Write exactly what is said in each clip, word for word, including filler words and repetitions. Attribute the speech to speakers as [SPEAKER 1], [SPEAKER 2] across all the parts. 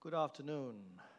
[SPEAKER 1] Good afternoon.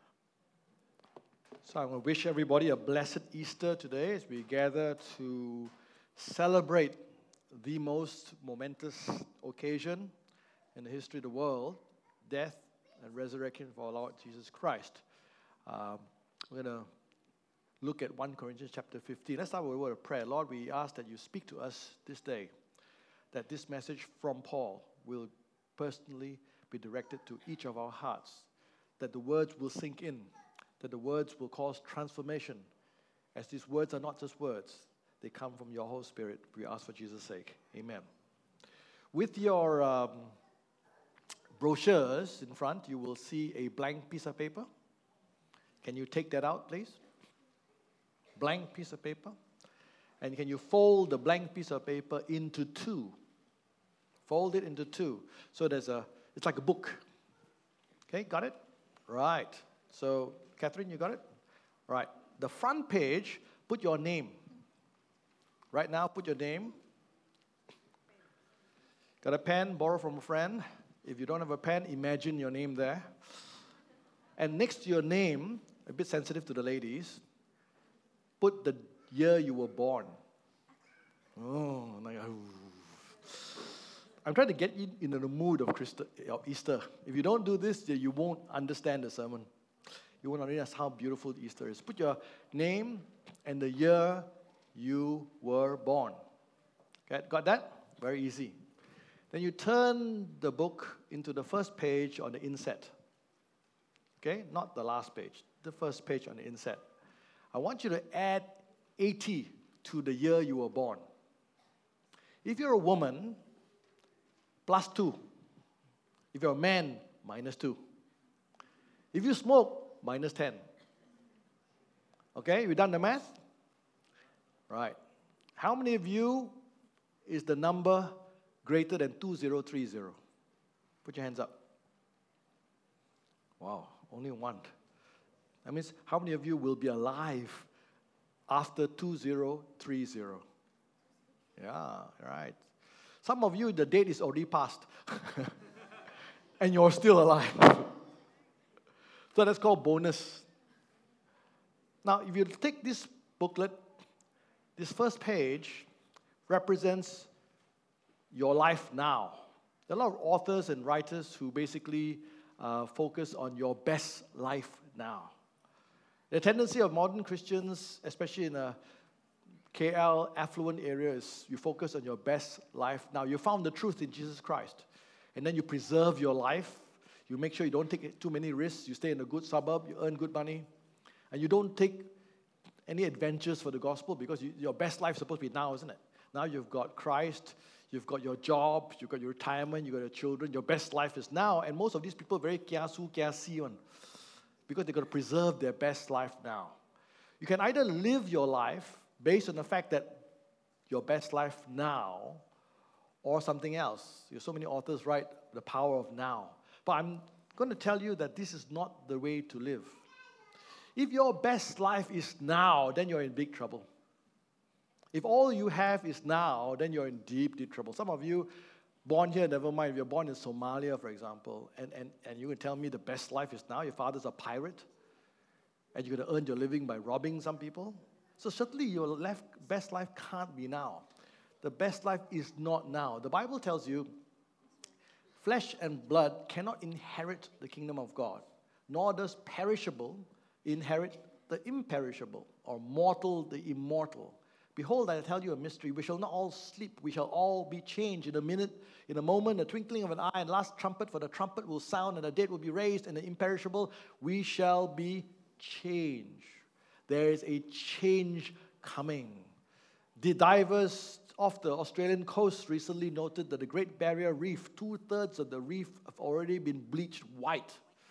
[SPEAKER 1] So I want to wish everybody a blessed Easter today as we gather to celebrate the most momentous occasion in the history of the world, death and resurrection of our Lord Jesus Christ. Um, we're going to look at First Corinthians chapter fifteen. Let's start with a word of prayer. Lord, we ask that you speak to us this day, that this message from Paul will personally be directed to each of our hearts, that the words will sink in, that the words will cause transformation. As these words are not just words, they come from your Holy Spirit. We ask for Jesus' sake. Amen. With your um, brochures in front, you will see a blank piece of paper. Can you take that out, please? Blank piece of paper. And can you fold the blank piece of paper into two? Fold it into two. So there's a, it's like a book. Okay, got it? Right. So, Catherine, you got it? Right. The front page, put your name. Right now, put your name. Got a pen? Borrow from a friend. If you don't have a pen, imagine your name there. And next to your name, a bit sensitive to the ladies, put the year you were born. Oh, like, oh. I'm trying to get you into the mood of Easter. If you don't do this, you won't understand the sermon. You won't understand how beautiful Easter is. Put your name and the year you were born. Okay, got that? Very easy. Then you turn the book into the first page on the inset. Okay, not the last page, the first page on the inset. I want you to add eighty to the year you were born. If you're a woman, plus two. If you're a man, minus two. If you smoke, minus ten. Okay, we done the math? Right. How many of you is the number greater than two thousand thirty? Put your hands up. Wow, only one. That means how many of you will be alive after two thousand thirty? Yeah, right. Some of you, the date is already passed. And you're still alive. So that's called bonus. Now, if you take this booklet, this first page represents your life now. There are a lot of authors and writers who basically uh, focus on your best life now. The tendency of modern Christians, especially in a K L affluent area, is you focus on your best life now. You found the truth in Jesus Christ. And then you preserve your life. You make sure you don't take too many risks. You stay in a good suburb. You earn good money. And you don't take any adventures for the gospel because you, your best life is supposed to be now, isn't it? Now you've got Christ. You've got your job. You've got your retirement. You've got your children. Your best life is now. And most of these people are very kiasu, kiasi one because they've got to preserve their best life now. You can either live your life based on the fact that your best life now or something else. There's so many authors write the power of now. But I'm going to tell you that this is not the way to live. If your best life is now, then you're in big trouble. If all you have is now, then you're in deep, deep trouble. Some of you, born here, never mind, if you're born in Somalia, for example, and, and, and you can tell me the best life is now, your father's a pirate, and you're going to earn your living by robbing some people. So certainly your left, best life can't be now. The best life is not now. The Bible tells you flesh and blood cannot inherit the kingdom of God, nor does perishable inherit the imperishable, or mortal the immortal. Behold, I tell you a mystery. We shall not all sleep. We shall all be changed in a minute, in a moment, a twinkling of an eye, and last trumpet, for the trumpet will sound, and the dead will be raised, and the imperishable, we shall be changed. There is a change coming. The divers off the Australian coast recently noted that the Great Barrier Reef, two-thirds of the reef have already been bleached white.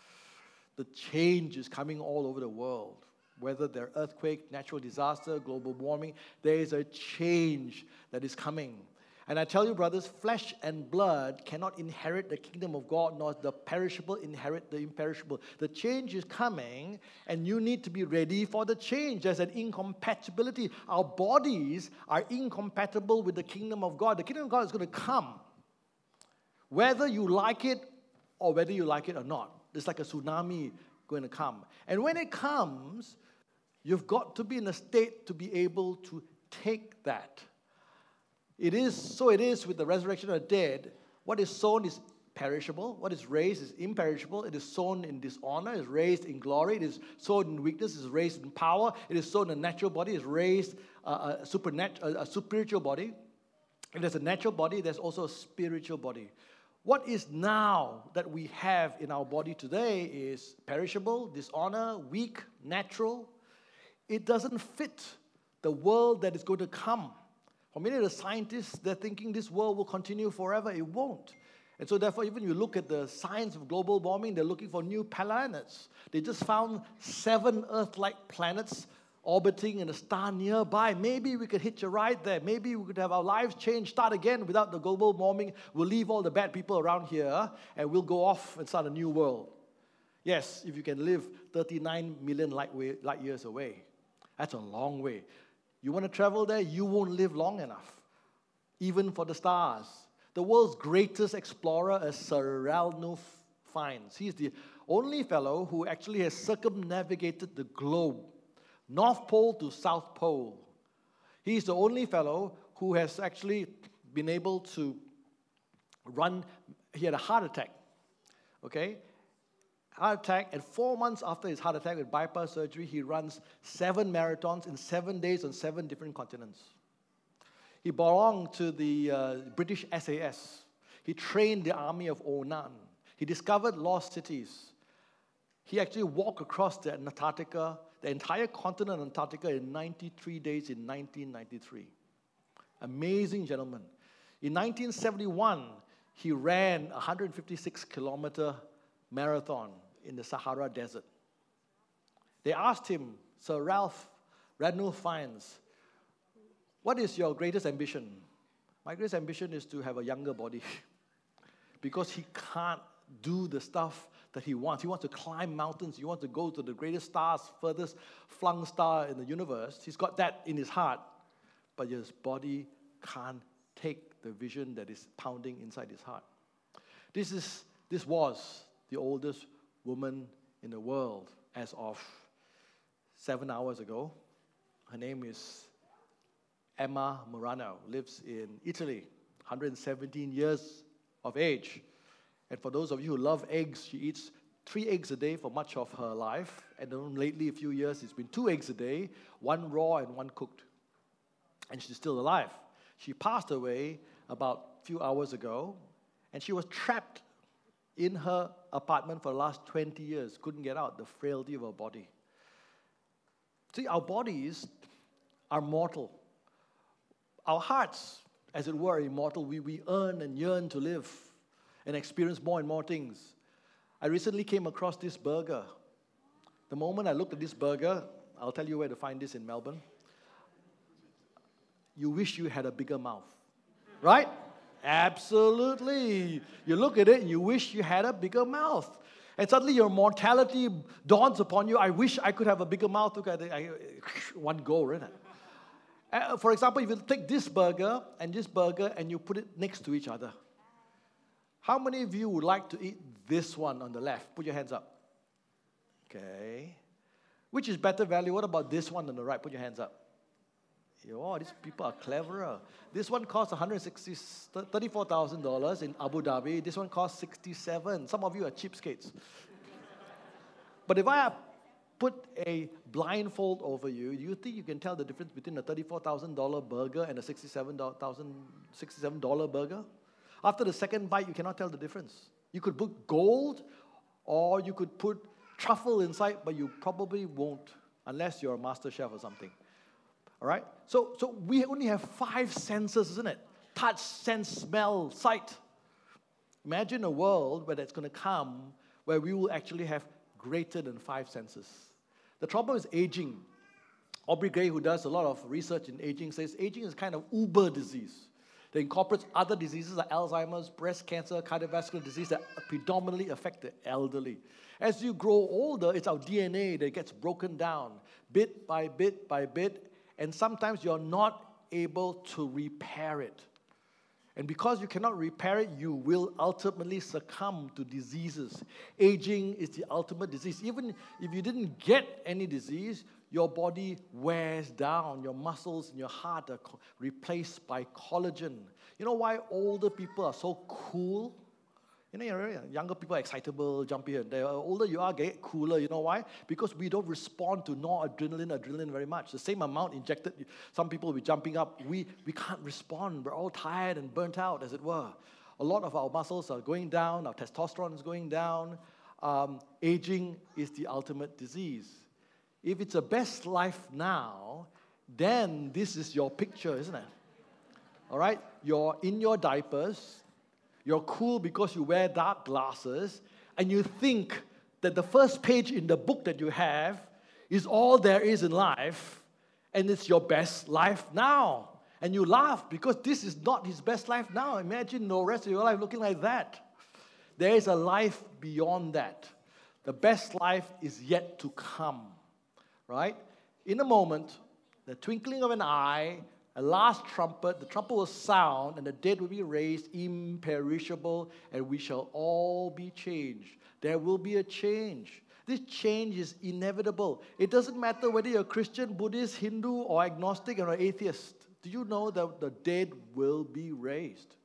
[SPEAKER 1] The change is coming all over the world. Whether they're earthquake, natural disaster, global warming, there is a change that is coming. And I tell you, brothers, flesh and blood cannot inherit the kingdom of God, nor the perishable inherit the imperishable. The change is coming, and you need to be ready for the change. There's an incompatibility. Our bodies are incompatible with the kingdom of God. The kingdom of God is going to come, whether you like it or whether you like it or not. There's like a tsunami going to come. And when it comes, you've got to be in a state to be able to take that. It is, so it is with the resurrection of the dead. What is sown is perishable. What is raised is imperishable. It is sown in dishonor, it is raised in glory. It is sown in weakness, it is raised in power. It is sown in a natural body, it is raised uh, a, supernat- a, a spiritual body. If there's a natural body, there's also a spiritual body. What is now that we have in our body today is perishable, dishonor, weak, natural. It doesn't fit the world that is going to come. For many of the scientists, they're thinking this world will continue forever. It won't. And so therefore, even you look at the science of global warming, they're looking for new planets. They just found seven Earth-like planets orbiting in a star nearby. Maybe we could hitch a ride there. Maybe we could have our lives change, start again without the global warming. We'll leave all the bad people around here and we'll go off and start a new world. Yes, if you can live thirty-nine million light, way, light years away. That's a long way. You want to travel there, you won't live long enough, even for the stars. The world's greatest explorer is Sir Ranulph Fiennes. He's the only fellow who actually has circumnavigated the globe, North Pole to South Pole. He's the only fellow who has actually been able to run. He had a heart attack, okay? Heart attack, and four months after his heart attack with bypass surgery, he runs seven marathons in seven days on seven different continents. He belonged to the uh, British S A S. He trained the army of Onan. He discovered lost cities. He actually walked across the Antarctica, the entire continent of Antarctica in ninety-three days in nineteen ninety-three. Amazing gentleman. In nineteen seventy-one, he ran a one hundred fifty-six kilometer marathon in the Sahara Desert. They asked him, Sir Ralph Ranulph Fiennes, what is your greatest ambition? My greatest ambition is to have a younger body because he can't do the stuff that he wants. He wants to climb mountains. He wants to go to the greatest stars, furthest flung star in the universe. He's got that in his heart, but his body can't take the vision that is pounding inside his heart. This is, this was the oldest woman in the world as of seven hours ago. Her name is Emma Murano, lives in Italy, one hundred seventeen years of age. And for those of you who love eggs, she eats three eggs a day for much of her life. And then lately, a few years, it's been two eggs a day, one raw and one cooked. And she's still alive. She passed away about a few hours ago, and she was trapped in her apartment for the last twenty years, couldn't get out, the frailty of her body. See, our bodies are mortal. Our hearts, as it were, are immortal. We, we earn and yearn to live and experience more and more things. I recently came across this burger. The moment I looked at this burger, I'll tell you where to find this in Melbourne. You wish you had a bigger mouth, right? Absolutely. You look at it and you wish you had a bigger mouth. And suddenly your mortality dawns upon you. I wish I could have a bigger mouth. Look at it. I, one go, right? Uh, for example, if you take this burger and this burger and you put it next to each other, how many of you would like to eat this one on the left? Put your hands up. Okay. Which is better value? What about this one on the right? Put your hands up. Oh, these people are cleverer. This one costs one hundred thirty-four thousand dollars in Abu Dhabi. This one costs sixty-seven. Some of you are cheapskates. But if I put a blindfold over you, do you think you can tell the difference between a thirty-four thousand dollars burger and a sixty-seven dollars burger? After the second bite, you cannot tell the difference. You could put gold or you could put truffle inside, but you probably won't unless you're a master chef or something. All right? So, so we only have five senses, isn't it? Touch, sense, smell, sight. Imagine a world where that's going to come where we will actually have greater than five senses. The trouble is aging. Aubrey Gray, who does a lot of research in aging, says aging is kind of uber disease. That incorporates other diseases like Alzheimer's, breast cancer, cardiovascular disease that predominantly affect the elderly. As you grow older, it's our D N A that gets broken down bit by bit by bit, and sometimes you're not able to repair it. And because you cannot repair it, you will ultimately succumb to diseases. Aging is the ultimate disease. Even if you didn't get any disease, your body wears down. Your muscles and your heart are co- replaced by collagen. You know why older people are so cool? You know, you're- younger people are excitable, jumpy. The older you are, get cooler. You know why? Because we don't respond to noradrenaline, adrenaline very much. The same amount injected, some people will be jumping up. We, we can't respond. We're all tired and burnt out, as it were. A lot of our muscles are going down. Our testosterone is going down. Um, aging is the ultimate disease. If it's a best life now, then this is your picture, isn't it? All right? You're in your diapers. You're cool because you wear dark glasses, and you think that the first page in the book that you have is all there is in life, and it's your best life now. And you laugh because this is not his best life now. Imagine the rest of your life looking like that. There is a life beyond that. The best life is yet to come, right? In a moment, the twinkling of an eye, a last trumpet, the trumpet will sound, and the dead will be raised imperishable, and we shall all be changed. There will be a change. This change is inevitable. It doesn't matter whether you're Christian, Buddhist, Hindu, or agnostic, or atheist. Do you know that the dead will be raised?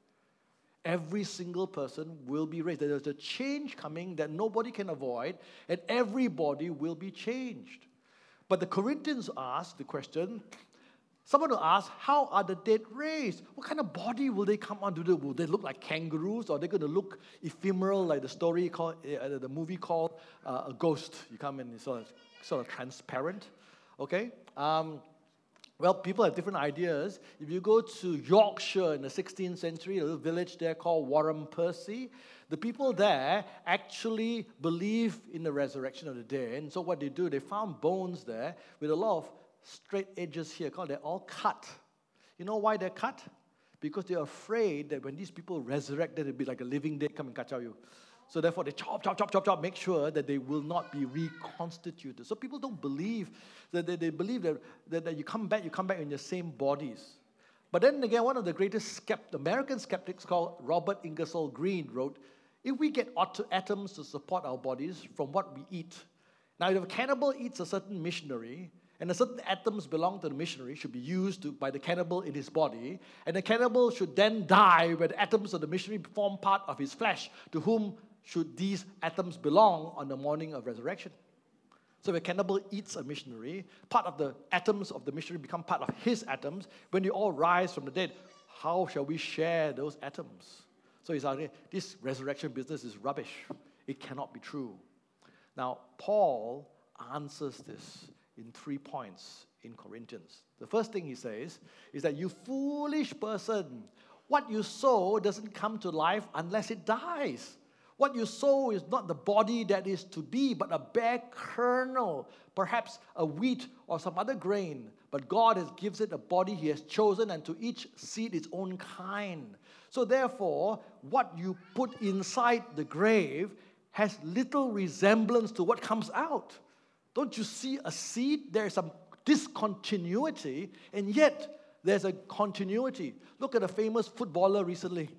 [SPEAKER 1] Every single person will be raised. There's a change coming that nobody can avoid, and everybody will be changed. But the Corinthians asked the question, someone will ask, how are the dead raised? What kind of body will they come on? Do they, will they look like kangaroos? Or are they going to look ephemeral like the story called, uh, the movie called uh, A Ghost? You come in, it's sort of, sort of transparent. Okay? Um, well, people have different ideas. If you go to Yorkshire in the sixteenth century, a little village there called Warren-Percy, the people there actually believe in the resurrection of the dead. And so what they do, they found bones there with a lot of straight edges here, called they're all cut. You know why they're cut? Because they're afraid that when these people resurrect, that it'll be like a living dead come and catch you. So therefore, they chop, chop, chop, chop, chop, make sure that they will not be reconstituted. So people don't believe that they, they believe that, that, that you come back, you come back in your same bodies. But then again, one of the greatest skept- American skeptics called Robert Ingersoll Green wrote, if we get at- atoms to support our bodies from what we eat, now if a cannibal eats a certain missionary, and the certain atoms belong to the missionary should be used to, by the cannibal in his body, and the cannibal should then die when the atoms of the missionary form part of his flesh. To whom should these atoms belong on the morning of resurrection? So if a cannibal eats a missionary, part of the atoms of the missionary become part of his atoms. When they all rise from the dead, how shall we share those atoms? So he's arguing, this resurrection business is rubbish. It cannot be true. Now, Paul answers this in three points in Corinthians. The first thing he says is that you foolish person, what you sow doesn't come to life unless it dies. What you sow is not the body that is to be, but a bare kernel, perhaps a wheat or some other grain. But God has gives it a body he has chosen, and to each seed its own kind. So therefore, what you put inside the grave has little resemblance to what comes out. Don't you see a seed? There is some discontinuity, and yet there's a continuity. Look at a famous footballer recently.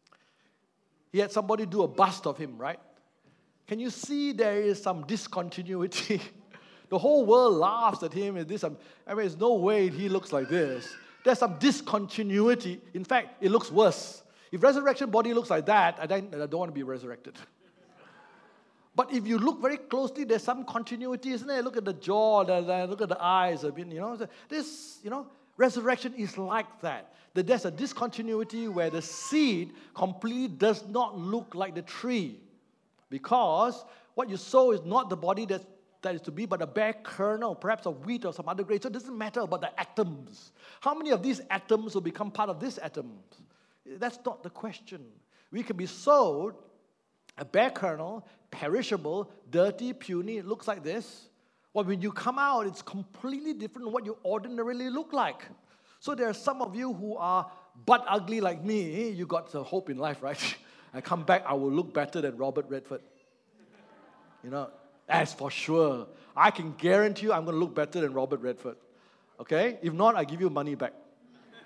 [SPEAKER 1] He had somebody do a bust of him, right? Can you see there is some discontinuity? The whole world laughs at him. And this, I mean, there's no way he looks like this. There's some discontinuity. In fact, it looks worse. If resurrection body looks like that, I don't, I don't want to be resurrected. But if you look very closely, there's some continuity, isn't there? Look at the jaw, look at the eyes. I mean, you know, this, you know, resurrection is like that. That there's a discontinuity where the seed completely does not look like the tree, because what you sow is not the body that that is to be, but a bare kernel, perhaps a wheat or some other grain. So it doesn't matter about the atoms. How many of these atoms will become part of this atom? That's not the question. We can be sowed a bare kernel, perishable, dirty, puny. It looks like this. Well, when you come out, it's completely different from what you ordinarily look like. So there are some of you who are butt ugly like me. You got the hope in life, right? I come back, I will look better than Robert Redford. You know, as for sure. I can guarantee you I'm going to look better than Robert Redford. Okay? If not, I give you money back.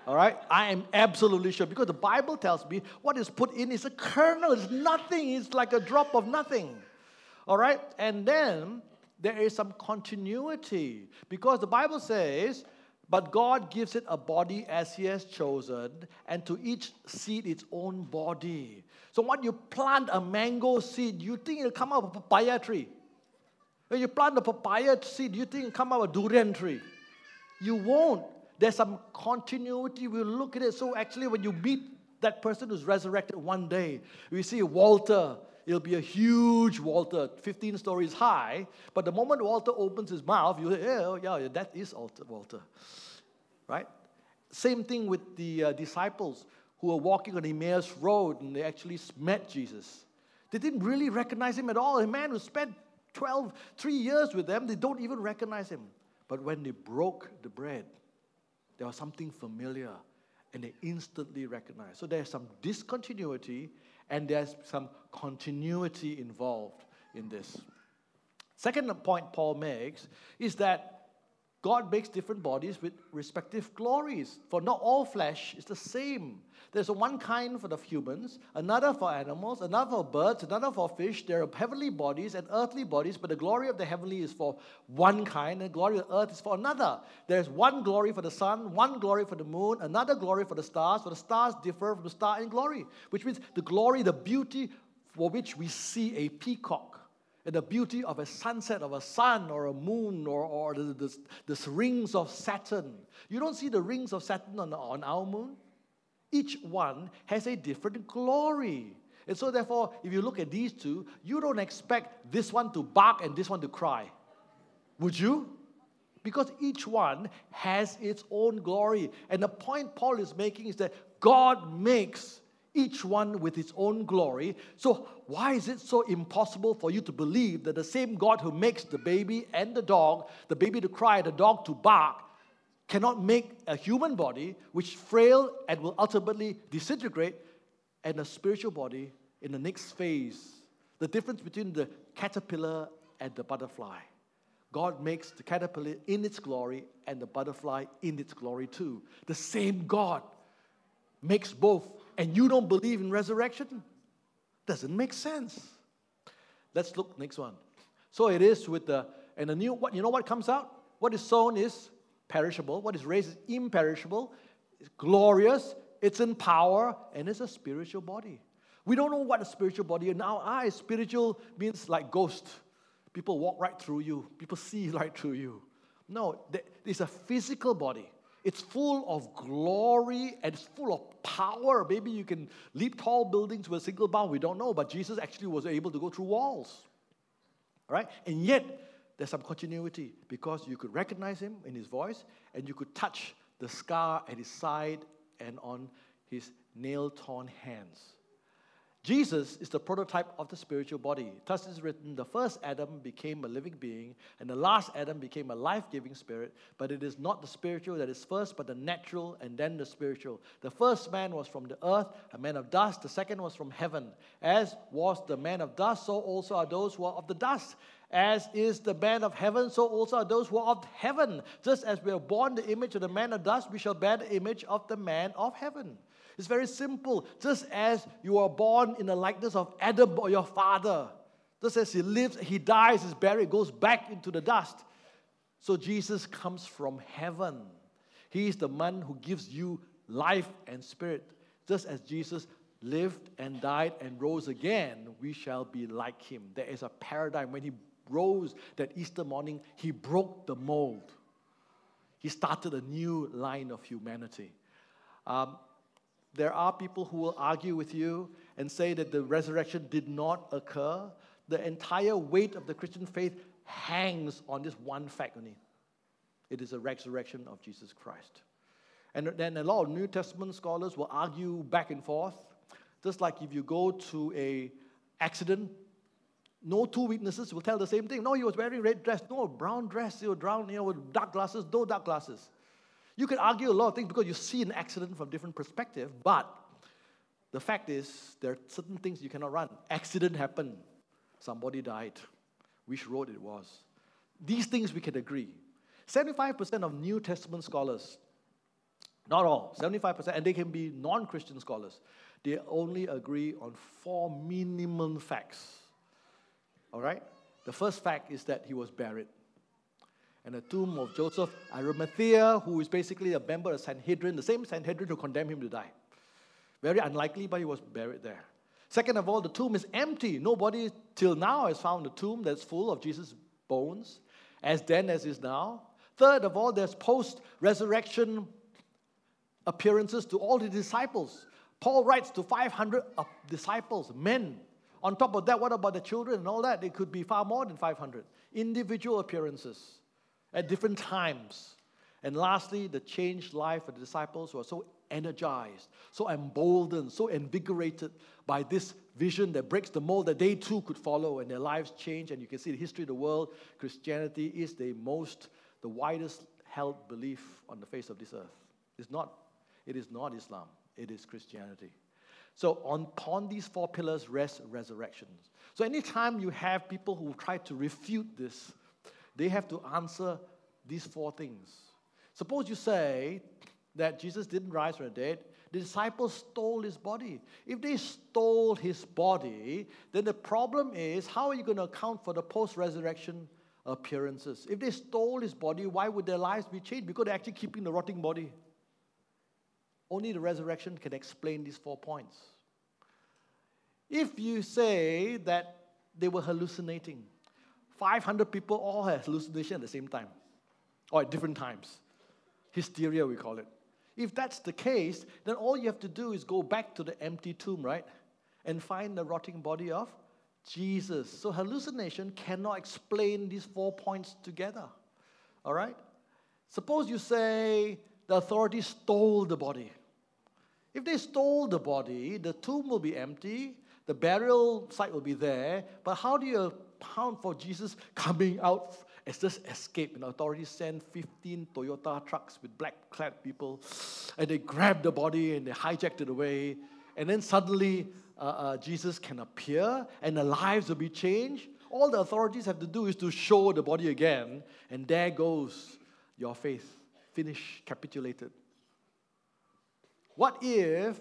[SPEAKER 1] All right? I am absolutely sure because the Bible tells me what is put in is a kernel. It's nothing. It's like a drop of nothing. All right? And then there is some continuity because the Bible says, but God gives it a body as He has chosen, and to each seed its own body. So when you plant a mango seed, you think it'll come out of a papaya tree. When you plant a papaya seed, you think it'll come out of a durian tree. You won't. There's some continuity. We'll look at it. So actually, when you meet that person who's resurrected one day, we see Walter. It'll be a huge Walter, fifteen stories high. But the moment Walter opens his mouth, you say, yeah, yeah, that is Walter. Right? Same thing with the uh, disciples who were walking on Emmaus Road and they actually met Jesus. They didn't really recognize Him at all. A man who spent twelve, three years with them, they don't even recognize Him. But when they broke the bread, there was something familiar, and they instantly recognized. So there's some discontinuity, and there's some continuity involved in this. Second point Paul makes is that God makes different bodies with respective glories. For not all flesh is the same. There's one kind for the humans, another for animals, another for birds, another for fish. There are heavenly bodies and earthly bodies, but the glory of the heavenly is for one kind, and the glory of the earth is for another. There's one glory for the sun, one glory for the moon, another glory for the stars, for the stars differ from the star in glory, which means the glory, the beauty for which we see a peacock, and the beauty of a sunset of a sun or a moon or, or the, the, the rings of Saturn. You don't see the rings of Saturn on, on our moon. Each one has a different glory. And so therefore, if you look at these two, you don't expect this one to bark and this one to cry. Would you? Because each one has its own glory. And the point Paul is making is that God makes each one with its own glory. So why is it so impossible for you to believe that the same God who makes the baby and the dog, the baby to cry, the dog to bark, cannot make a human body which is frail and will ultimately disintegrate, and a spiritual body in the next phase? The difference between the caterpillar and the butterfly. God makes the caterpillar in its glory and the butterfly in its glory too. The same God makes both. And you don't believe in resurrection? Doesn't make sense. Let's look next one. So it is with the, and the new, what, you know what comes out? What is sown is perishable. What is raised is imperishable. It's glorious. It's in power. And it's a spiritual body. We don't know what a spiritual body is. In our eyes, spiritual means like ghost. People walk right through you. People see right through you. No, it's a physical body. It's full of glory and it's full of power. Maybe you can leap tall buildings with a single bound. We don't know. But Jesus actually was able to go through walls. Right? And yet, there's some continuity because you could recognize Him in His voice and you could touch the scar at His side and on His nail-torn hands. Jesus is the prototype of the spiritual body. Thus it is written, the first Adam became a living being, and the last Adam became a life-giving spirit. But it is not the spiritual that is first, but the natural, and then the spiritual. The first man was from the earth, a man of dust. The second was from heaven. As was the man of dust, so also are those who are of the dust. As is the man of heaven, so also are those who are of heaven. Just as we are born the image of the man of dust, we shall bear the image of the man of heaven. It's very simple. Just as you are born in the likeness of Adam or your father, just as he lives, he dies, is buried, goes back into the dust. So Jesus comes from heaven. He is the man who gives you life and spirit. Just as Jesus lived and died and rose again, we shall be like Him. There is a paradigm. When He rose that Easter morning, He broke the mold. He started a new line of humanity. Um, There are people who will argue with you and say that the resurrection did not occur. The entire weight of the Christian faith hangs on this one fact only. It is a resurrection of Jesus Christ. And then a lot of New Testament scholars will argue back and forth. Just like if you go to an accident, no two witnesses will tell the same thing. No, he was wearing red dress. No, brown dress. He was brown, you know, with dark glasses. No dark glasses. You can argue a lot of things because you see an accident from a different perspective, but the fact is there are certain things you cannot run. Accident happened. Somebody died. Which road it was. These things we can agree. seventy-five percent of New Testament scholars, Not all, seventy-five percent, and they can be non-Christian scholars. They only agree on four minimum facts. All right? The first fact is that he was buried. And the tomb of Joseph Arimathea, who is basically a member of Sanhedrin, the same Sanhedrin who condemned him to die. Very unlikely, but he was buried there. Second of all, the tomb is empty. Nobody till now has found a tomb that's full of Jesus' bones, as then as is now. Third of all, there's post-resurrection appearances to all the disciples. Paul writes to five hundred disciples, men. On top of that, what about the children and all that? It could be far more than five hundred. Individual appearances at different times. And lastly, the changed life of the disciples who are so energized, so emboldened, so invigorated by this vision that breaks the mold that they too could follow, and their lives change. And you can see the history of the world. Christianity is the most, the widest held belief on the face of this earth. It's not, it is not Islam. It is Christianity. So on, upon these four pillars rest resurrections. So anytime you have people who try to refute this, they have to answer these four things. Suppose you say that Jesus didn't rise from the dead, the disciples stole his body. If they stole his body, then the problem is, how are you going to account for the post-resurrection appearances? If they stole his body, why would their lives be changed? Because they're actually keeping the rotting body. Only the resurrection can explain these four points. If you say that they were hallucinating, five hundred people all had hallucination at the same time, or at different times. Hysteria, we call it. If that's the case, then all you have to do is go back to the empty tomb, right? And find the rotting body of Jesus. So hallucination cannot explain these four points together. All right? Suppose you say the authorities stole the body. If they stole the body, the tomb will be empty, the burial site will be there, but how do you account for Jesus coming out as this escape? And the authorities send fifteen Toyota trucks with black-clad people, and they grab the body and they hijacked it away, and then suddenly uh, uh, Jesus can appear and the lives will be changed. All the authorities have to do is to show the body again, and there goes your faith. Finished, capitulated. What if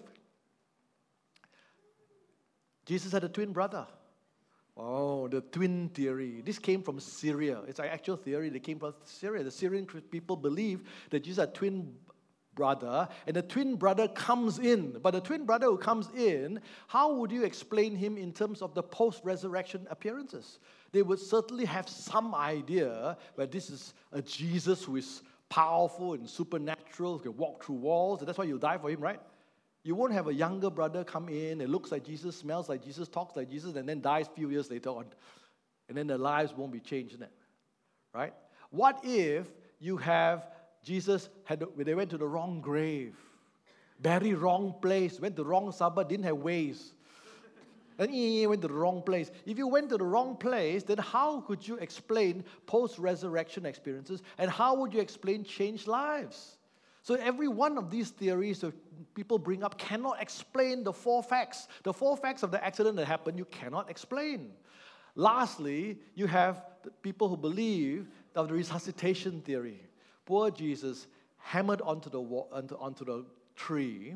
[SPEAKER 1] Jesus had a twin brother? Oh, the twin theory. This came from Syria. It's an actual theory that came from Syria. The Syrian people believe that Jesus had a twin brother, and the twin brother comes in. But the twin brother who comes in, how would you explain him in terms of the post-resurrection appearances? They would certainly have some idea where this is a Jesus who is powerful and supernatural, can walk through walls, and that's why you die for him, right? You won't have a younger brother come in and looks like Jesus, smells like Jesus, talks like Jesus, and then dies a few years later on. And then their lives won't be changed in it, right? What if you have Jesus, had they went to the wrong grave, buried wrong place, went to the wrong suburb, didn't have ways, and he went to the wrong place. If you went to the wrong place, then how could you explain post-resurrection experiences, and how would you explain changed lives? So every one of these theories that people bring up cannot explain the four facts. The four facts of the accident that happened, you cannot explain. Lastly, you have the people who believe of the resuscitation theory. Poor Jesus, hammered onto the, wall, onto, onto the tree,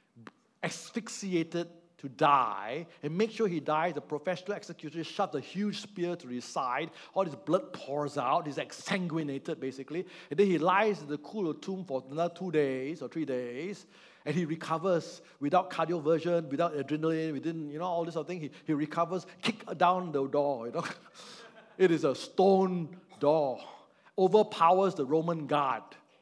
[SPEAKER 1] asphyxiated to die, and make sure he dies. The professional executioner shoves a huge spear to his side. All his blood pours out. He's exsanguinated, basically. And then he lies in the cool of the tomb for another two days or three days, and he recovers without cardioversion, without adrenaline, within, you know, all this sort of thing. He, he recovers, kick down the door, you know. It is a stone door. Overpowers the Roman guard.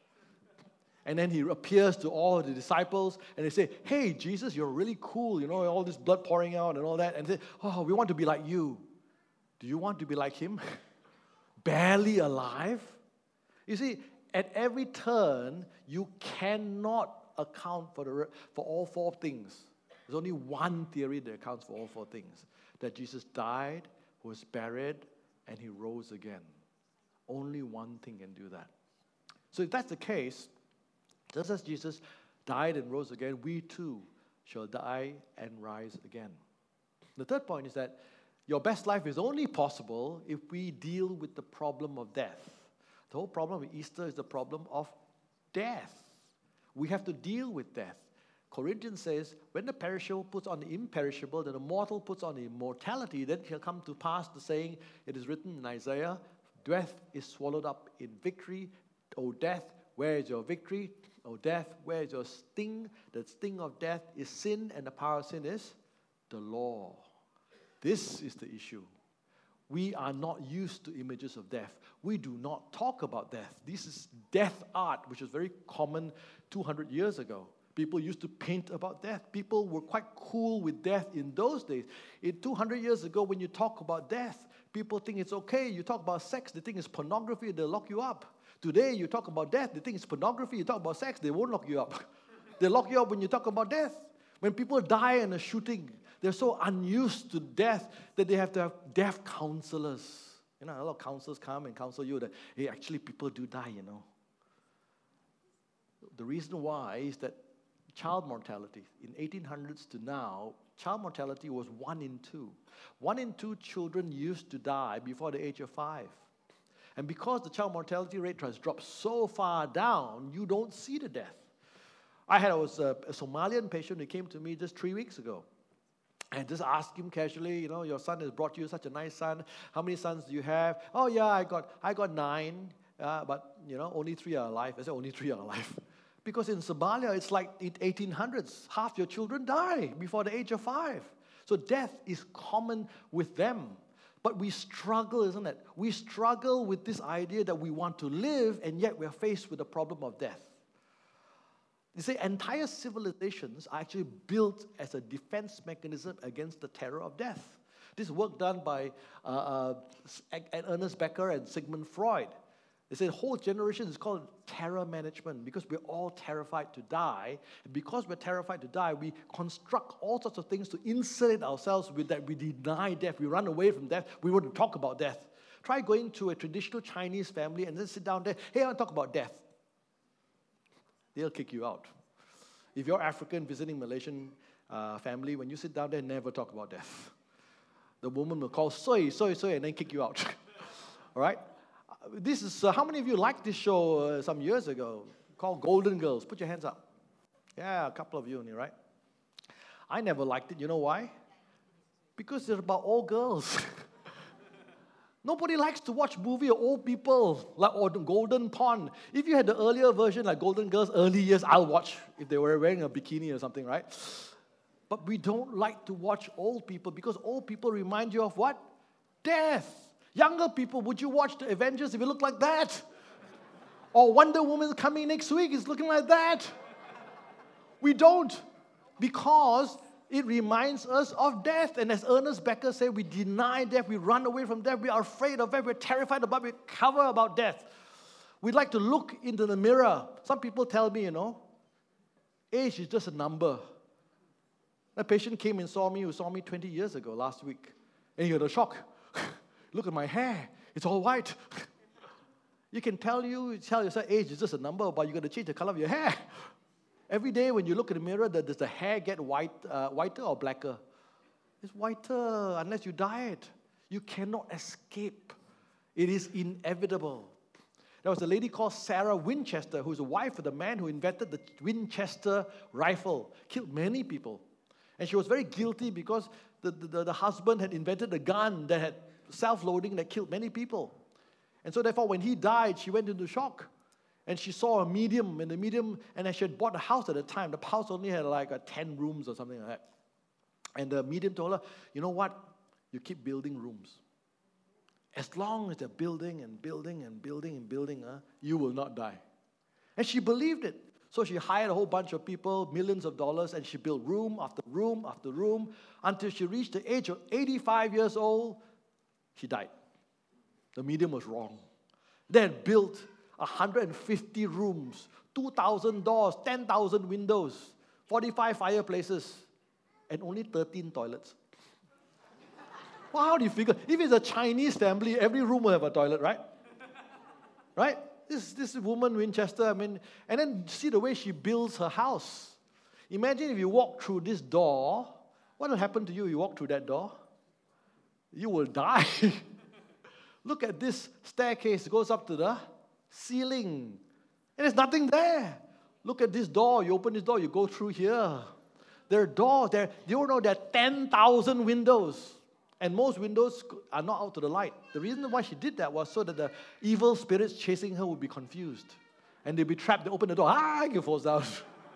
[SPEAKER 1] And then he appears to all the disciples, and they say, hey, Jesus, you're really cool, you know, all this blood pouring out and all that. And they say, oh, we want to be like you. Do you want to be like him? Barely alive? You see, at every turn, you cannot account for, the, for all four things. There's only one theory that accounts for all four things. That Jesus died, was buried, and he rose again. Only one thing can do that. So if that's the case, just as Jesus died and rose again, we too shall die and rise again. The third point is that your best life is only possible if we deal with the problem of death. The whole problem with Easter is the problem of death. We have to deal with death. Corinthians says, when the perishable puts on the imperishable, then the mortal puts on the immortality, then shall come to pass the saying, it is written in Isaiah, death is swallowed up in victory. O death, where is your victory? O death, where is your sting? The sting of death is sin, and the power of sin is the law. This is the issue. We are not used to images of death. We do not talk about death. This is death art, which was very common two hundred years ago. People used to paint about death. People were quite cool with death in those days. In two hundred years ago, when you talk about death, people think it's okay. You talk about sex, they think it's pornography, they'll lock you up. Today, you talk about death, they think it's pornography. You talk about sex, they won't lock you up. They lock you up when you talk about death. When people die in a shooting, they're so unused to death that they have to have death counselors. You know, a lot of counselors come and counsel you that, hey, actually people do die, you know. The reason why is that child mortality, in eighteen hundreds to now, child mortality was one in two. One in two children used to die before the age of five. And because the child mortality rate has dropped so far down, you don't see the death. I had was a, a Somalian patient who came to me just three weeks ago. And just asked him casually, you know, your son has brought you such a nice son. How many sons do you have? Oh, yeah, I got I got nine, uh, but, you know, only three are alive. I said, only three are alive. Because in Somalia, it's like in eighteen hundreds, half your children die before the age of five. So death is common with them. But we struggle, isn't it? We struggle with this idea that we want to live, and yet we're faced with the problem of death. You see, entire civilizations are actually built as a defense mechanism against the terror of death. This work done by uh, uh, Ernest Becker and Sigmund Freud. They say the whole generation is called terror management because we're all terrified to die. And because we're terrified to die, we construct all sorts of things to insulate ourselves with that. We deny death. We run away from death. We wouldn't talk about death. Try going to a traditional Chinese family and then sit down there. Hey, I want to talk about death. They'll kick you out. If you're African visiting Malaysian uh, family, when you sit down there, never talk about death. The woman will call, soy, soy, soy, and then kick you out. All right? This is, uh, how many of you liked this show uh, some years ago called Golden Girls? Put your hands up. Yeah, a couple of you only, right? I never liked it. You know why? Because they're about all girls. Nobody likes to watch movie of old people, like or Golden Pond. If you had the earlier version, like Golden Girls, early years, I'll watch if they were wearing a bikini or something, right? But we don't like to watch old people because old people remind you of what? Death. Younger people, would you watch the Avengers if you look like that? Or Wonder Woman coming next week is looking like that? We don't, because it reminds us of death. And as Ernest Becker said, we deny death, we run away from death, we are afraid of death, we're terrified about it, we cover about death. We like to look into the mirror. Some people tell me, you know, age is just a number. A patient came and saw me, who saw me twenty years ago, last week. And he had a shock. Look at my hair, it's all white. You can tell you, tell yourself age is just a number, but you got to change the color of your hair. Every day when you look in the mirror, does the hair get white, uh, whiter or blacker? It's whiter unless you dye it. You cannot escape. It is inevitable. There was a lady called Sarah Winchester, who's the wife of the man who invented the Winchester rifle, killed many people. And she was very guilty because the, the, the husband had invented a gun that had self-loading that killed many people. And so therefore, when he died, she went into shock. And she saw a medium, and the medium, and she had bought a house at the time. The house only had like a ten rooms or something like that. And the medium told her, you know what? You keep building rooms. As long as they're building and building and building and building, uh, you will not die. And she believed it. So she hired a whole bunch of people, millions of dollars, and she built room after room after room until she reached the age of eighty-five years old. She died. The medium was wrong. They had built one hundred fifty rooms, two thousand doors, ten thousand windows, forty-five fireplaces, and only thirteen toilets. Well, how do you figure? If it's a Chinese family, every room will have a toilet, right? Right? This, this woman, Winchester, I mean, and then see the way she builds her house. Imagine if you walk through this door, what will happen to you if you walk through that door? You will die. Look at this staircase. It goes up to the ceiling. And there's nothing there. Look at this door. You open this door, you go through here. There are doors. There, you don't know there are ten thousand windows. And most windows are not out to the light. The reason why she did that was so that the evil spirits chasing her would be confused. And they'd be trapped. They open the door. Ah, it falls down.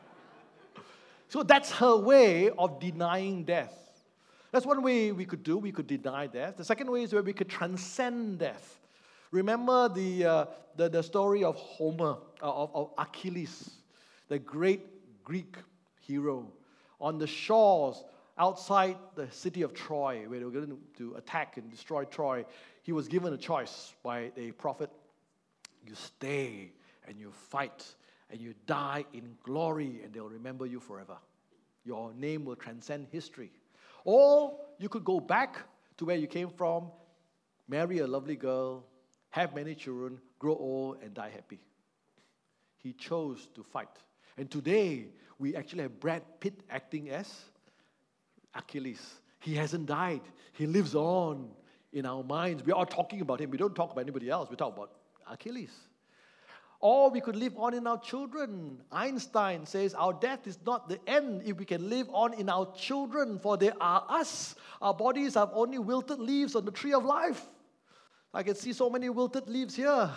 [SPEAKER 1] So that's her way of denying death. That's one way we could do. We could deny death. The second way is where we could transcend death. Remember the, uh, the, the story of Homer, uh, of, of Achilles, the great Greek hero, on the shores outside the city of Troy, where they were going to attack and destroy Troy. He was given a choice by a prophet. You stay and you fight and you die in glory, and they'll remember you forever. Your name will transcend history. Or you could go back to where you came from, marry a lovely girl, have many children, grow old, and die happy. He chose to fight. And today, we actually have Brad Pitt acting as Achilles. He hasn't died. He lives on in our minds. We are talking about him. We don't talk about anybody else. We talk about Achilles. Or we could live on in our children. Einstein says our death is not the end if we can live on in our children, for they are us. Our bodies are only wilted leaves on the tree of life. I can see so many wilted leaves here.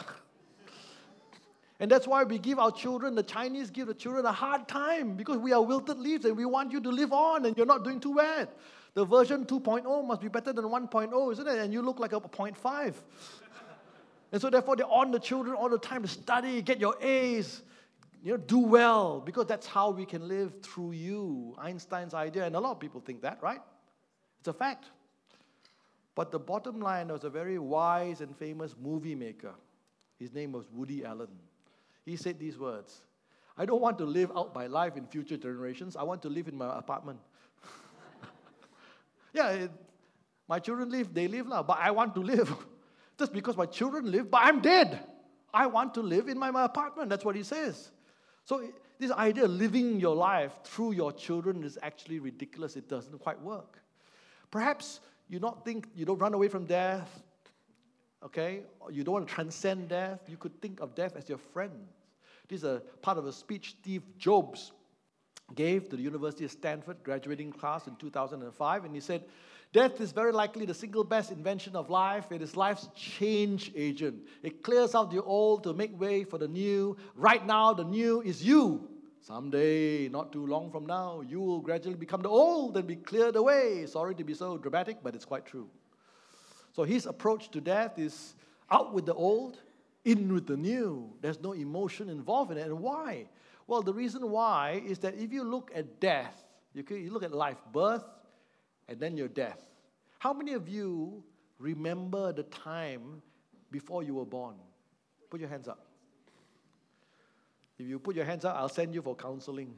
[SPEAKER 1] And that's why we give our children, the Chinese give the children a hard time, because we are wilted leaves and we want you to live on and you're not doing too bad. The version two point oh must be better than one point oh, isn't it? And you look like a zero point five. And so therefore they're on the children all the time to study, get your A's, you know, do well, because that's how we can live through you. Einstein's idea, and a lot of people think that, right? It's a fact. But the bottom line, there was a very wise and famous movie maker. His name was Woody Allen. He said these words: I don't want to live out my life in future generations. I want to live in my apartment. yeah, it, my children live, they live now, but I want to live. Just because my children live, but I'm dead. I want to live in my, my apartment. That's what he says. So this idea of living your life through your children is actually ridiculous. It doesn't quite work. Perhaps you not think, you don't run away from death, okay? Or you don't want to transcend death. You could think of death as your friend. This is a part of a speech Steve Jobs gave to the University of Stanford graduating class in two thousand five, and he said, death is very likely the single best invention of life. It is life's change agent. It clears out the old to make way for the new. Right now, the new is you. Someday, not too long from now, you will gradually become the old and be cleared away. Sorry to be so dramatic, but it's quite true. So his approach to death is out with the old, in with the new. There's no emotion involved in it. And why? Well, the reason why is that if you look at death, you, can, you look at life, birth, and then your death. How many of you remember the time before you were born? Put your hands up. If you put your hands up, I'll send you for counseling.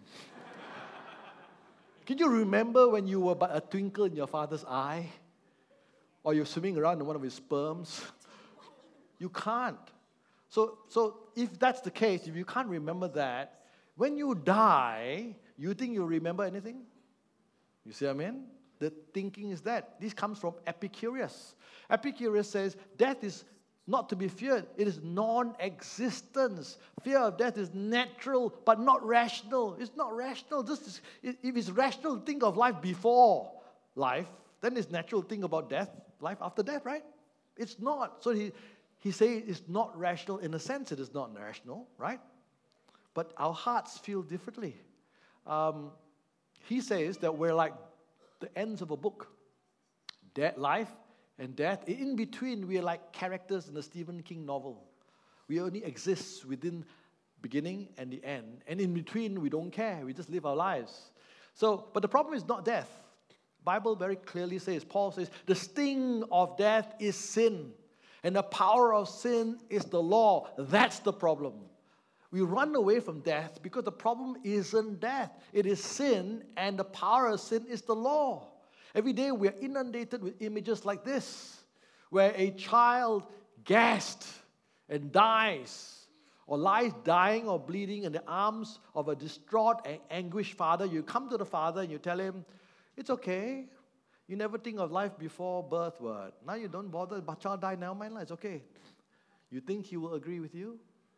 [SPEAKER 1] Can you remember when you were but a twinkle in your father's eye? Or you're swimming around in one of his sperms? You can't. So, so if that's the case, if you can't remember that, when you die, you think you'll remember anything? You see what I mean? The thinking is that. This comes from Epicurus. Epicurus says death is not to be feared. It is non-existence. Fear of death is natural, but not rational. It's not rational. Just if it's rational, think of life before life, then it's natural to think about death, life after death, right? It's not. So he, he says it's not rational. In a sense, it is not rational, right? But our hearts feel differently. Um, he says that we're like the ends of a book. Death, life and death. In between, we are like characters in a Stephen King novel. We only exist within beginning and the end. And in between, we don't care. We just live our lives. So, but the problem is not death. Bible very clearly says, Paul says, the sting of death is sin. And the power of sin is the law. That's the problem. We run away from death because the problem isn't death. It is sin, and the power of sin is the law. Every day we are inundated with images like this, where a child gasped and dies, or lies dying or bleeding in the arms of a distraught and anguished father. You come to the father and you tell him, it's okay. You never think of life before birth, what? Now you don't bother. But child died now, man, it's okay. You think he will agree with you?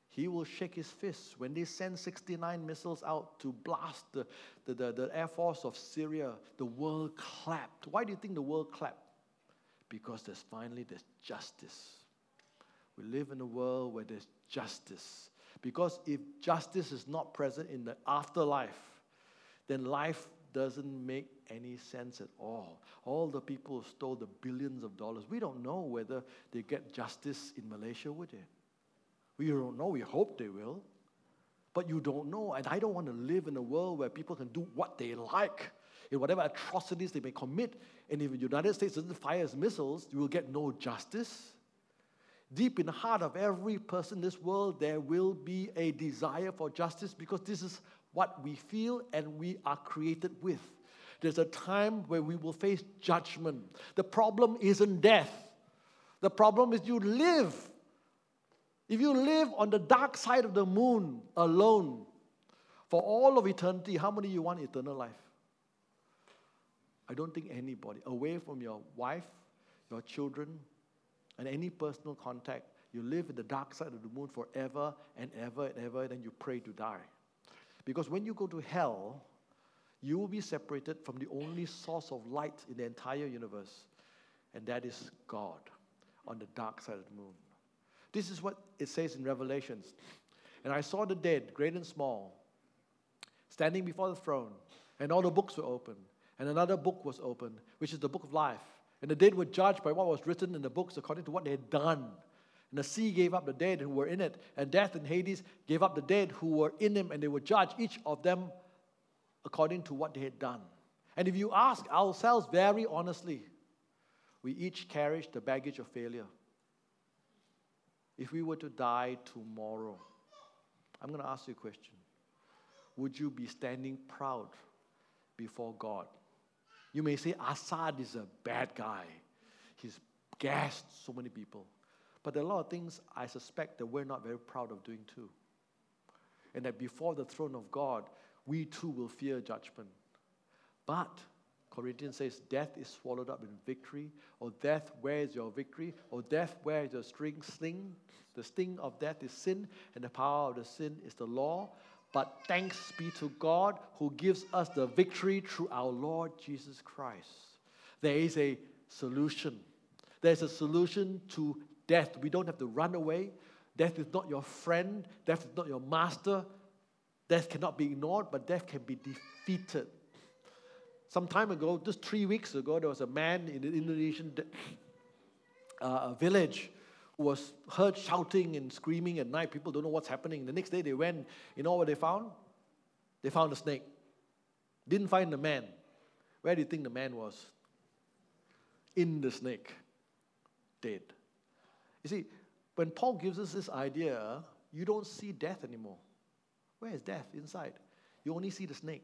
[SPEAKER 1] He will shake his fist. When they send sixty-nine missiles out to blast the, the, the, the air force of Syria, the world clapped. Why do you think the world clapped? Because there's finally there's justice. We live in a world where there's justice. Because if justice is not present in the afterlife, then life doesn't make any sense at all. All the people who stole the billions of dollars, we don't know whether they get justice in Malaysia, would they? We don't know. We hope they will. But you don't know. And I don't want to live in a world where people can do what they like in whatever atrocities they may commit. And if the United States doesn't fire missiles, you will get no justice. Deep in the heart of every person in this world, there will be a desire for justice because this is what we feel and we are created with. There's a time where we will face judgment. The problem isn't death. The problem is you live. If you live on the dark side of the moon alone for all of eternity, how many of you want eternal life? I don't think anybody. Away from your wife, your children, and any personal contact, you live in the dark side of the moon forever and ever and ever, and then you pray to die. Because when you go to hell, you will be separated from the only source of light in the entire universe, and that is God on the dark side of the moon. This is what it says in Revelations. And I saw the dead, great and small, standing before the throne, and all the books were opened. And another book was opened, which is the book of life. And the dead were judged by what was written in the books according to what they had done. And the sea gave up the dead who were in it, and death and Hades gave up the dead who were in them, and they were judged, each of them according to what they had done. And if you ask ourselves very honestly, we each carry the baggage of failure. If we were to die tomorrow, I'm going to ask you a question. Would you be standing proud before God? You may say, Assad is a bad guy. He's gassed so many people. But there are a lot of things I suspect that we're not very proud of doing too. And that before the throne of God, we too will fear judgment. But Corinthians says, death is swallowed up in victory. Or death, where is your victory? Or death, where is your string, sting? The sting of death is sin, and the power of the sin is the law. But thanks be to God who gives us the victory through our Lord Jesus Christ. There is a solution. There's a solution to death. We don't have to run away. Death is not your friend. Death is not your master. Death cannot be ignored, but death can be defeated. Some time ago, just three weeks ago, there was a man in an Indonesian uh, village who was heard shouting and screaming at night. People don't know what's happening. The next day they went, you know what they found? They found a snake. Didn't find the man. Where do you think the man was? In the snake. Dead. You see, when Paul gives us this idea, you don't see death anymore. Where is death? Inside. You only see the snake.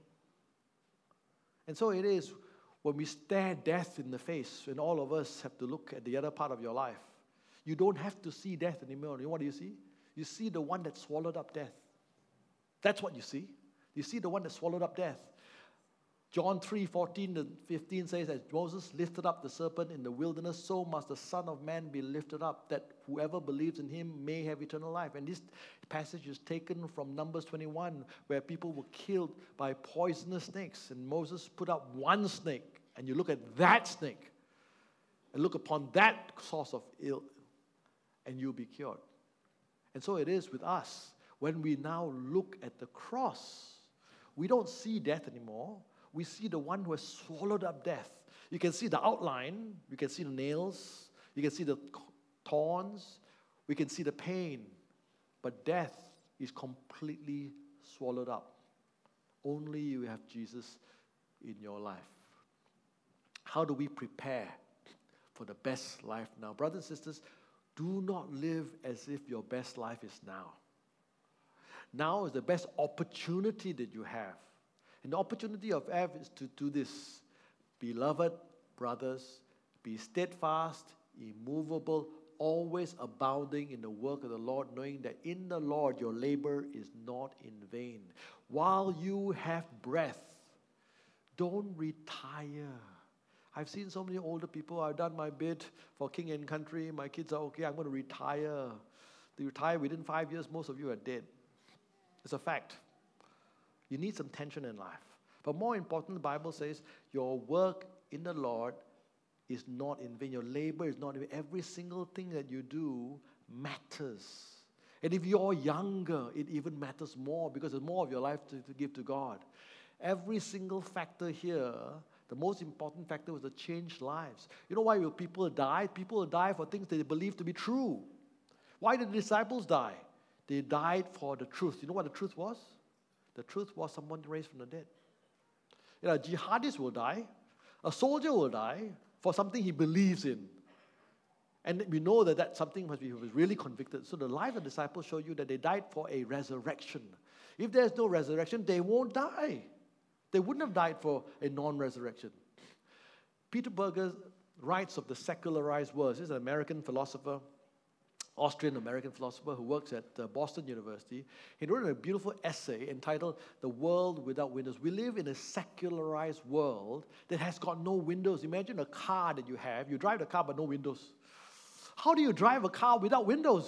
[SPEAKER 1] And so it is when we stare death in the face, and all of us have to look at the other part of your life. You don't have to see death anymore. You know what do you see? You see the one that swallowed up death. That's what you see. You see the one that swallowed up death. John three, fourteen to fifteen says, as Moses lifted up the serpent in the wilderness, so must the Son of Man be lifted up, that whoever believes in him may have eternal life. And this passage is taken from Numbers twenty-one, where people were killed by poisonous snakes. And Moses put up one snake, and you look at that snake, and look upon that source of ill, and you'll be cured. And so it is with us. When we now look at the cross, we don't see death anymore. We see the one who has swallowed up death. You can see the outline. You can see the nails. You can see the thorns. We can see the pain. But death is completely swallowed up. Only you have Jesus in your life. How do we prepare for the best life now? Brothers and sisters, do not live as if your best life is now. Now is the best opportunity that you have. And the opportunity of F is to do this. Beloved brothers, be steadfast, immovable, always abounding in the work of the Lord, knowing that in the Lord your labor is not in vain. While you have breath, don't retire. I've seen so many older people. I've done my bit for King and Country. My kids are okay. I'm going to retire. They retire within five years, most of you are dead. It's a fact. You need some tension in life. But more important, the Bible says, your work in the Lord is not in vain. Your labor is not in vain. Every single thing that you do matters. And if you're younger, it even matters more because there's more of your life to, to give to God. Every single factor here, the most important factor was to change lives. You know why will people die? People will die for things they believe to be true. Why did the disciples die? They died for the truth. You know what the truth was? The truth was someone raised from the dead. You know, a jihadist will die. A soldier will die for something he believes in. And we know that that something must be he was really convicted. So the life of the disciples show you that they died for a resurrection. If there's no resurrection, they won't die. They wouldn't have died for a non-resurrection. Peter Berger writes of the secularized world. He's an American philosopher, Austrian-American philosopher who works at uh, Boston University. He wrote a beautiful essay entitled The World Without Windows. We live in a secularized world that has got no windows. Imagine a car that you have. You drive the car but no windows. How do you drive a car without windows?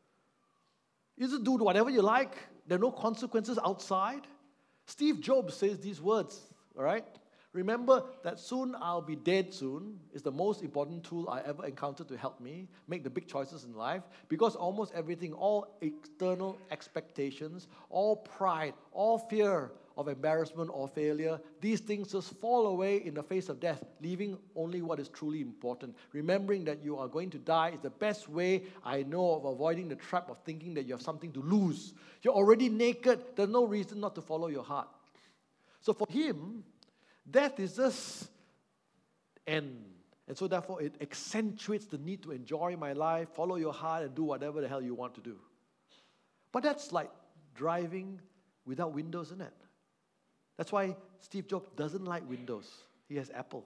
[SPEAKER 1] You just do whatever you like. There are no consequences outside. Steve Jobs says these words, all right? Remember that soon I'll be dead soon is the most important tool I ever encountered to help me make the big choices in life because almost everything, all external expectations, all pride, all fear of embarrassment or failure, these things just fall away in the face of death, leaving only what is truly important. Remembering that you are going to die is the best way I know of avoiding the trap of thinking that you have something to lose. You're already naked. There's no reason not to follow your heart. So for him, death is just end. And so therefore it accentuates the need to enjoy my life, follow your heart, and do whatever the hell you want to do. But that's like driving without windows, isn't it? That's why Steve Jobs doesn't like Windows. He has Apple.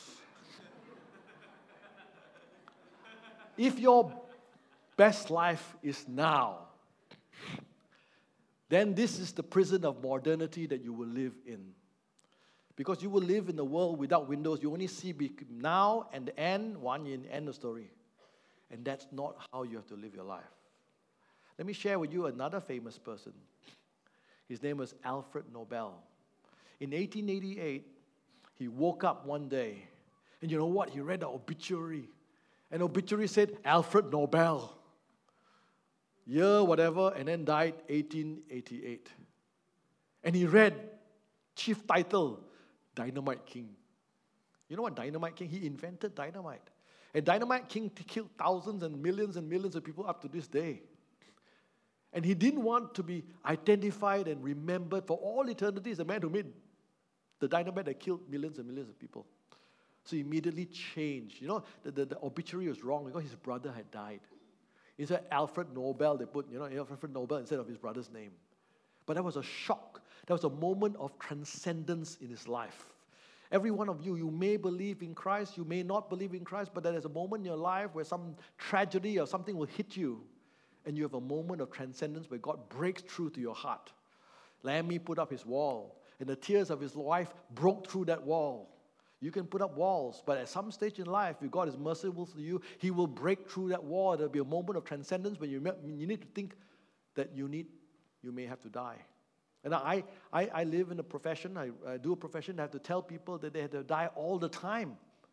[SPEAKER 1] If your best life is now, then this is the prison of modernity that you will live in. Because you will live in a world without windows. You only see now and the end, one year, end of story. And that's not how you have to live your life. Let me share with you another famous person. His name was Alfred Nobel. In eighteen eighty-eight, he woke up one day, and you know what? He read the obituary. An obituary said, Alfred Nobel, year whatever, and then died eighteen eighty-eight. And he read, chief title, Dynamite King. You know what Dynamite King? He invented dynamite. And Dynamite King killed thousands and millions and millions of people up to this day. And he didn't want to be identified and remembered for all eternity as the man who made the dynamite that killed millions and millions of people. So he immediately changed. You know, the, the, the obituary was wrong because his brother had died. Instead Alfred Nobel, they put, you know, Alfred Nobel instead of his brother's name. But that was a shock. That was a moment of transcendence in his life. Every one of you, you may believe in Christ, you may not believe in Christ, but there is a moment in your life where some tragedy or something will hit you, and you have a moment of transcendence where God breaks through to your heart. Lammy put up his wall, and the tears of his wife broke through that wall. You can put up walls, but at some stage in life, if God is merciful to you, He will break through that wall. There will be a moment of transcendence when you, you need to think that you need, you may have to die. And I, I, I live in a profession, I, I do a profession, I have to tell people that they have to die all the time.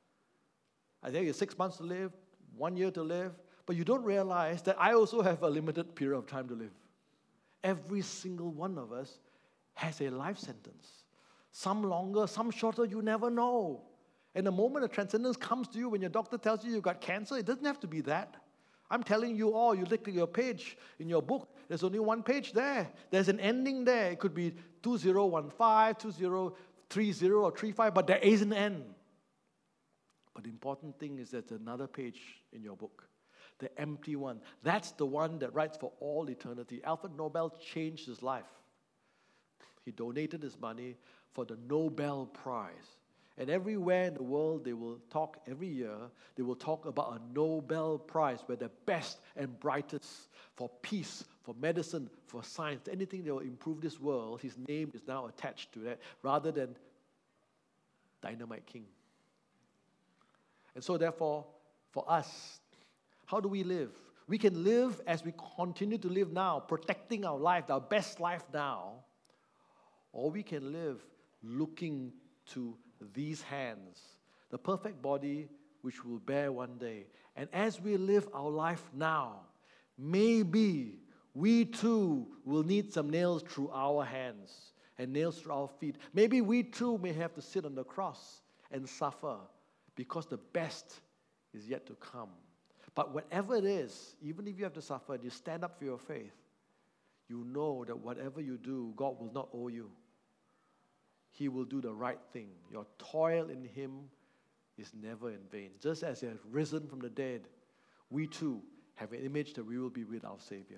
[SPEAKER 1] I think it's six months to live, one year to live, but you don't realize that I also have a limited period of time to live. Every single one of us has a life sentence. Some longer, some shorter, you never know. And the moment of transcendence comes to you when your doctor tells you you've got cancer, it doesn't have to be that. I'm telling you all, you look at your page in your book, there's only one page there. There's an ending there. It could be two thousand fifteen, two thousand thirty, or thirty-five, but there is an end. But the important thing is there's another page in your book, the empty one. That's the one that writes for all eternity. Alfred Nobel changed his life. He donated his money for the Nobel Prize. And everywhere in the world, they will talk, every year, they will talk about a Nobel Prize where the best and brightest for peace, for medicine, for science, anything that will improve this world, his name is now attached to that rather than Dynamite King. And so therefore, for us, how do we live? We can live as we continue to live now, protecting our life, our best life now, or we can live looking to these hands, the perfect body which will bear one day. And as we live our life now, maybe we too will need some nails through our hands and nails through our feet. Maybe we too may have to sit on the cross and suffer because the best is yet to come. But whatever it is, even if you have to suffer and you stand up for your faith, you know that whatever you do, God will not owe you. He will do the right thing. Your toil in Him is never in vain. Just as He has risen from the dead, we too have an image that we will be with our Savior.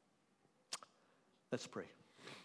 [SPEAKER 1] Let's pray.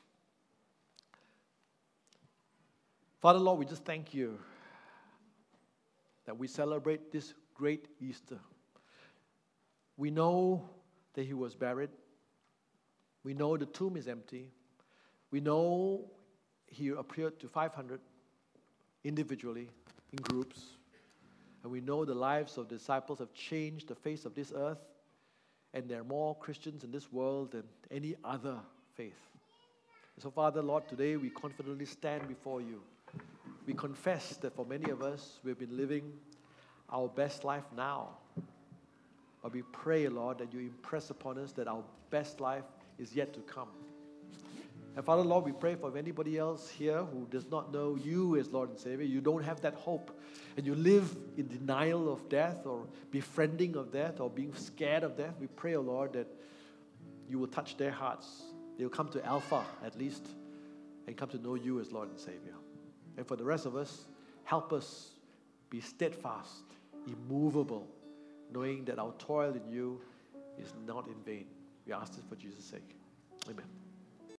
[SPEAKER 1] Father, Lord, we just thank you that we celebrate this great Easter. We know that He was buried. We know the tomb is empty. We know He appeared to five hundred individually, in groups. And we know the lives of disciples have changed the face of this earth. And there are more Christians in this world than any other faith. So, Father, Lord, today we confidently stand before you. We confess that for many of us, we've been living our best life now. But we pray, Lord, that you impress upon us that our best life is yet to come. And Father, Lord, we pray for anybody else here who does not know you as Lord and Savior. You don't have that hope. And you live in denial of death or befriending of death or being scared of death. We pray, O Lord, that you will touch their hearts. They'll come to Alpha, at least, and come to know you as Lord and Savior. And for the rest of us, help us be steadfast, immovable, knowing that our toil in you is not in vain. We ask this for Jesus' sake. Amen.